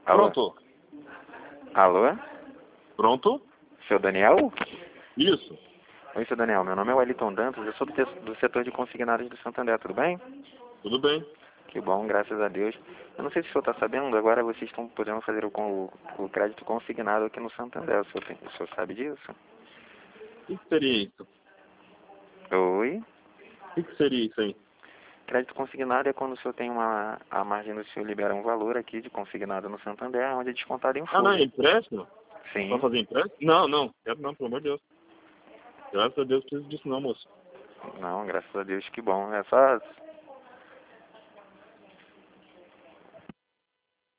Alô? Pronto. Alô? Pronto? Seu Daniel? Isso. Oi, seu Daniel. Meu nome é Wellington Dantas. Eu sou do setor de consignados do Santander. Tudo bem? Tudo bem. Que bom, graças a Deus. Eu não sei se o senhor está sabendo, agora vocês estão podendo fazer o crédito consignado aqui no Santander. O senhor sabe disso? O que seria isso? Oi? O que seria isso aí? Crédito consignado é quando o senhor tem a margem do senhor libera um valor aqui de consignado no Santander, onde é descontado em Ah, não, é folha. empréstimo? Sim. Pra fazer empréstimo? Não, não. Quero não, pelo amor de Deus. Graças a Deus, preciso disso não, moço. Não, graças a Deus, que bom. É só